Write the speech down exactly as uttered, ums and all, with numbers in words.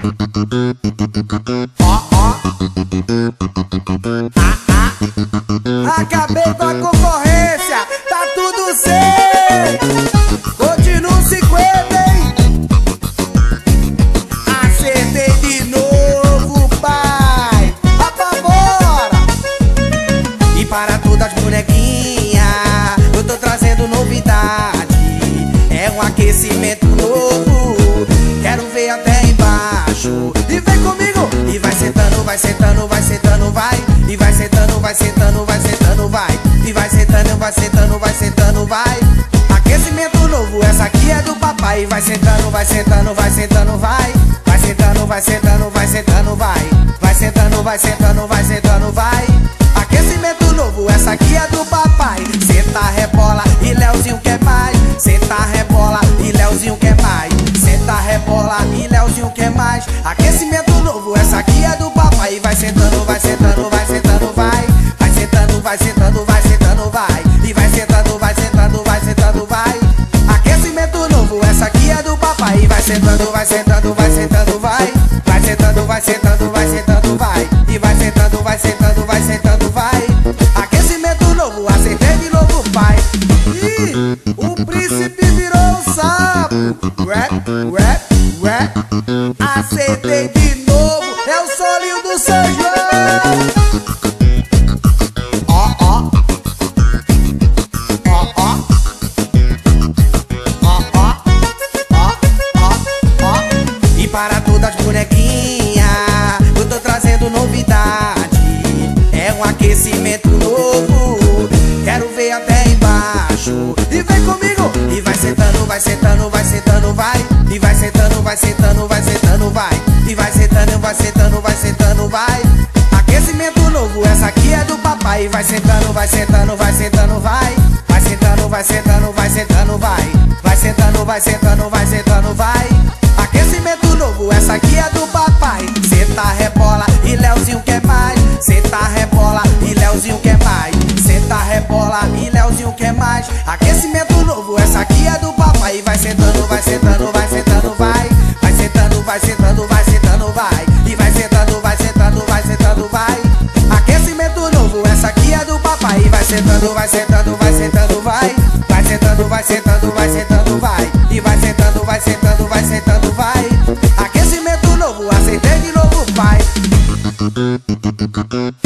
Ó, ó. Ah, ah. Acabei com a concorrência, tá tudo certo. Continua cinquenta, hein? Acertei de novo, pai. Apavora! E para todas as bonequinhas, eu tô trazendo novidade. É um aquecimento novo, quero ver até embaixo. E vem comigo, e vai sentando, vai sentando, vai sentando, vai. E vai sentando, vai sentando, vai sentando, vai. E vai sentando, vai sentando, vai sentando, vai. Aquecimento novo, essa aqui é do papai. E vai sentando, vai sentando, vai sentando, vai. Vai sentando, vai sentando, vai sentando, vai. Vai sentando, vai sentando, vai sentando, vai. Aquecimento novo, essa aqui é do papai. Senta, rebola e Leozinho quer mais. Senta, rebola e Leozinho quer mais. Senta, rebola e Leozinho quer mais. Aquecimento novo, essa aqui é do papai. E vai sentando, vai sentando, vai sentando, vai. Vai sentando, vai sentando, vai sentando, vai. E vai sentando, vai sentando, vai sentando, vai. Aquecimento novo, essa aqui é do papai. E vai sentando, vai sentando, vai sentando, vai. Vai sentando, vai sentando, vai sentando, vai. E vai sentando, vai sentando, vai sentando, vai. Aquecimento novo, acertei de novo, pai. Ih, o príncipe virou um sapo. Rap, rap, rap. Acertei de novo, é o solinho do São João. Ó, ó. Ó, ó. Ó, ó. Ó, ó, ó. E para todas as bonequinhas, eu tô trazendo novidade. É um aquecimento novo, quero ver até embaixo. E vem comigo, e vai sentando, vai sentando, vai sentando, vai. E vai sentando, vai sentando, vai sentando, vai. E vai sentando, vai sentando, vai sentando, vai. Aquecimento novo, essa aqui é do papai. E vai sentando, vai sentando, vai sentando, vai. Vai sentando, vai sentando, vai sentando, vai. Vai sentando, vai sentando, vai sentando, vai. Aquecimento novo, essa aqui é do papai. Senta, rebola e Leozinho quer mais. Senta, rebola e Leozinho quer mais. Senta, rebola e Leozinho quer mais. Aquecimento novo, essa aqui é do papai. E vai sentando, vai sentando, vai sentando, vai. Vai sentando, vai sentando, vai sentando, vai. E vai sentando, vai sentando, vai sentando, vai. Aquecimento novo, essa aqui é do papai. E vai sentando, vai sentando, vai sentando, vai. Vai sentando, vai sentando, vai sentando, vai. E vai sentando, vai sentando, vai sentando, vai. Aquecimento novo, acertei de novo, pai.